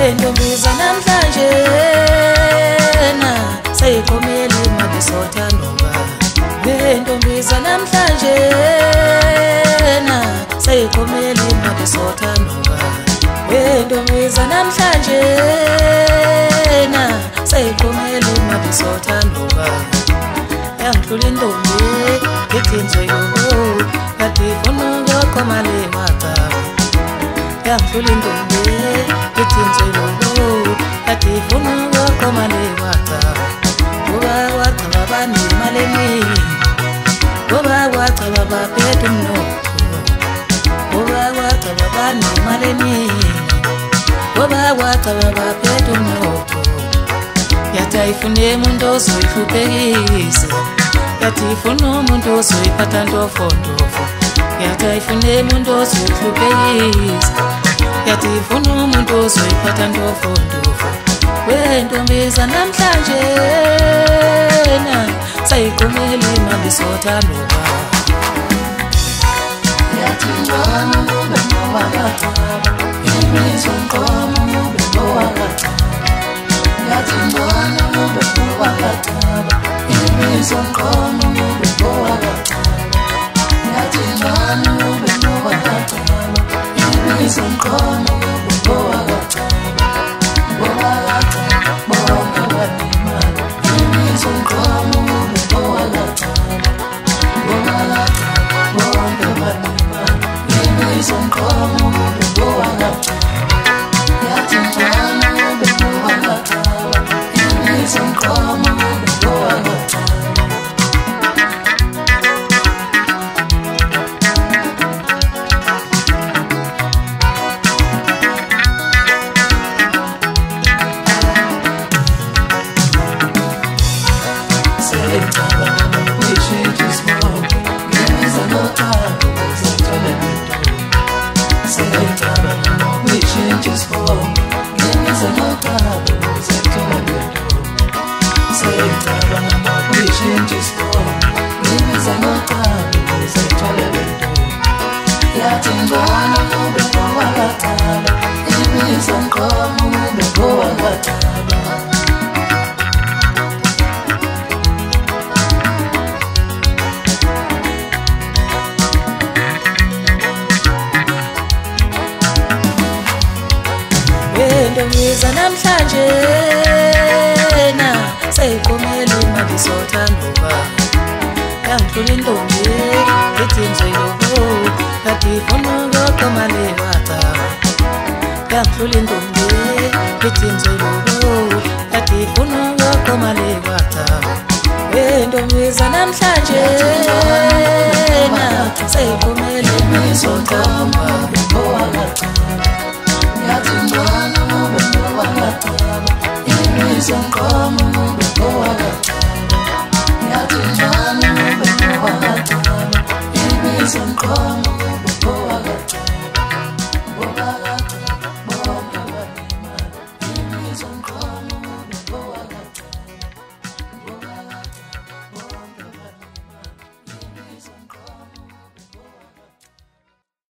wentombi zanamhlanje na seyiqomela imali sothandwa wentombi zanamhlanje na seyiqomela imali sothandwa wentombi zanamhlanje na seyiqomela imali sothandwa yangidlula intombi ngithinzelo kade funa ukuqoma le mata yangidlula intombi ngithinzelo kade funa ukuqoma le mata ngoba wachaba banemali eningi ngoba wachaba baphethe umnotho ngoba wachaba banemali eningi ngoba wachaba baphethe umnotho yathi ayifune umuntu ozoyihluphekisa yathi ifuna umuntu ozoyiphatha ntofondofo yathi ayifune umuntu ozoyihluphekisa yathi ifuna umuntu ozoyiphatha ntofondofo wentombi zanamhlanje na seyiqomela imali sothandwa yathi njalo ube nowakachaba imizwa mqomo ube nowakachaba yathi njalo ube nowakachaba imizwa mqomo ube nowakachaba yathi njalo ube nowakachaba imizwa mqomo ube nowakachaba wentombi zanamhlanje na seyiqomela imali sothandwa yangidlula intombi ngithinzelo kade ifuna ukuqoma le mata yangidlula intombi ngithinzelo kade ifuna ukuqoma le mata wentombi zanamhlanje na seyiqomela imali sothandwa yathi njalo ube nowakachaba imizwa mqomo